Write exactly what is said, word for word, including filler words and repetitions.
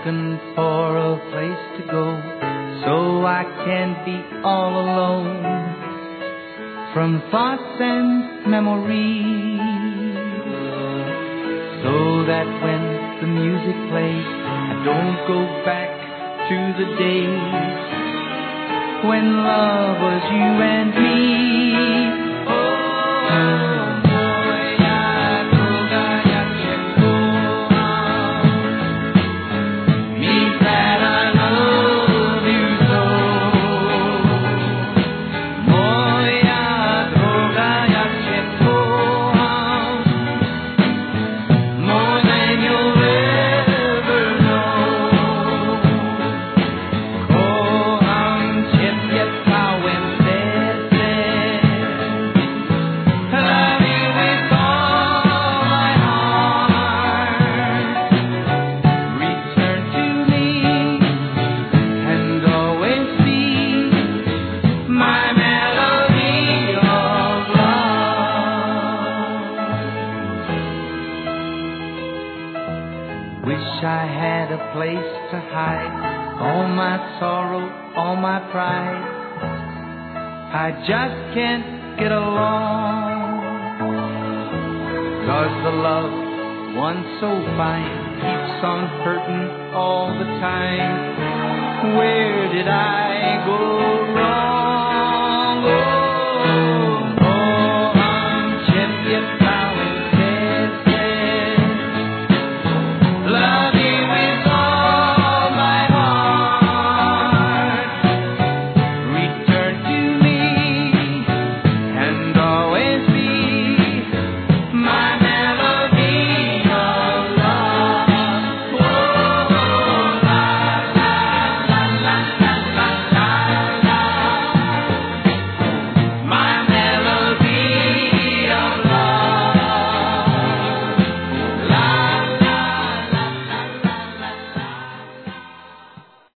looking for a place to go so I can be all alone from thoughts and memories, so that when the music plays I don't go back to the days when love was you and me. Oh, wish I had a place to hide all my sorrow, all my pride. I just can't get along, 'cause the love, one so fine, keeps on hurting all the time. Where did I go